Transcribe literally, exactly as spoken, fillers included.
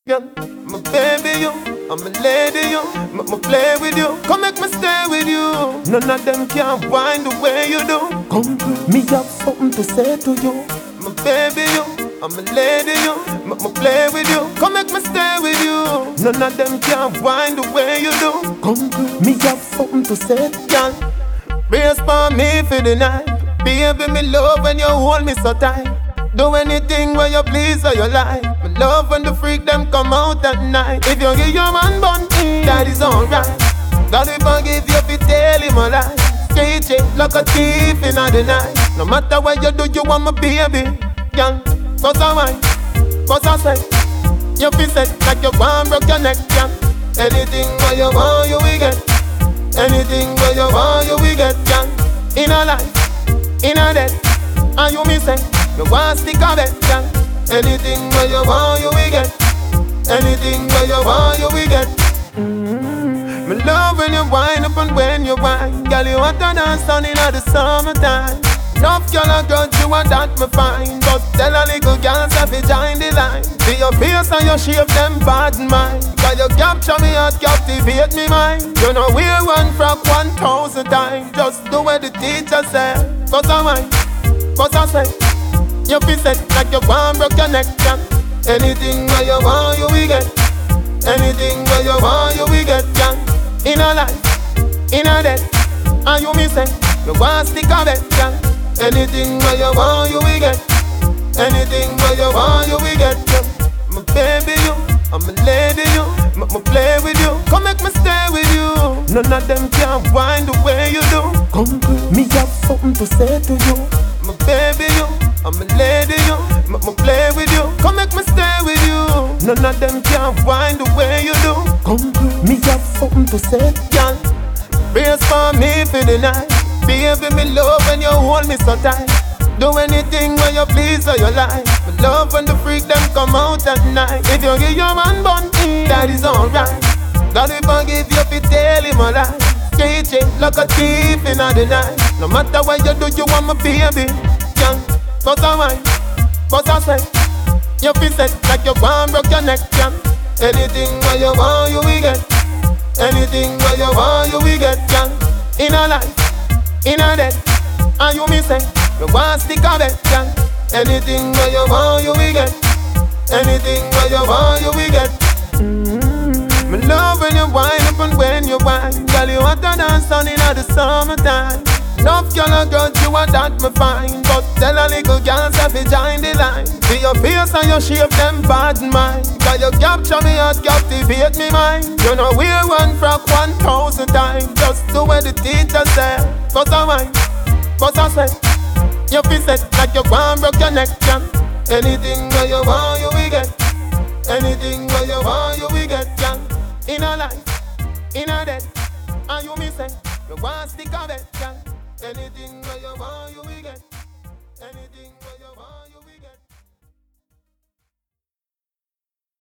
Yeah, my baby you, I'm a lady you, make me play with you, come make me stay with you. None of them can wind the way you do. Come girl, me have something to say to you. My baby you, I'm a lady you, make me play with you, come make me stay with you. None of them can wind the way you do. Come girl, me have something to say, girl. Brace for me for the night, baby me love when you hold me so tight. Do anything where you please or you like. Me love when the freak them come out at night. If you give your man bun, that is alright. God will forgive you if you tell him a lie. Straight shit like a thief in the night. No matter what you do, you want my baby. Girl, cause I whine, cause I say you feel set like you want broke your neck, girl. Anything where you want, you will get. Anything where you want, you will get, girl. In a life, in a death, and you me say you want stick of it, girl. Anything where you want, you will get. Anything where you want, you will get. Mm-hmm. Me love when you wind up and when you whine. Girl, you want to dance on in the summertime. Enough girl a grudge you and that me fine. But tell a little girl if you join the line. See your face and your shape them bad in mind. Cause you capture me heart, captivate me mind. You know wear one frock one thousand times. Just do what the teacher said. Cause I whine, cause I say you feel set like you want broke your neck, girl. Anything where you want, you will get. Anything where you want, you will get, girl. In a life, in a death, and you me say you want stick of it, girl. Anything where you want, you will get. Anything where you want, you will get, girl. My baby you, I'm a lady you, make me play with you, come make me stay with you. None of them can wind the way you do. Come girl, me have something to say to you. My baby you, I'm a lady you, make me play with you, come make me stay with you. None of them can wind the way you do. Come girl, me have something to say, girl. Brace for me for the night, baby me love when you hold me so tight. Do anything where you please or you like. Me love when the freak them come out at night. If you give your man bun, that is alright. God will forgive you if you tell him a lie. Straight shit like a thief in the night. No matter what you do, you want my baby. Young, cause I whine, cause I say you feel set like you want broke your neck, girl. Anything where you want, you will get. Anything where you want, you will get, girl. In a life, in a death, and you me say you want stick of it, girl. Anything where you want, you will get. Anything where you want, you will get. Mm-hmm. Me love when you wind up and when you whine. Girl, you want to dance on in the summertime. Enough girl a grudge you and that me fine. But tell a little girl if you join the line. See your face and your shape them bad in mind. Cause you capture me heart, captivate me mind. You know wear one frock one thousand times. Just do what the teacher said. Cause I whine, cause I say you feel set like you want broke your neck, girl. Anything where you want, you will get. Anything where you want, you will get, girl. In a life, in a death, and you me say you want stick of it, girl. Anything where you want, you will get. Anything where you want.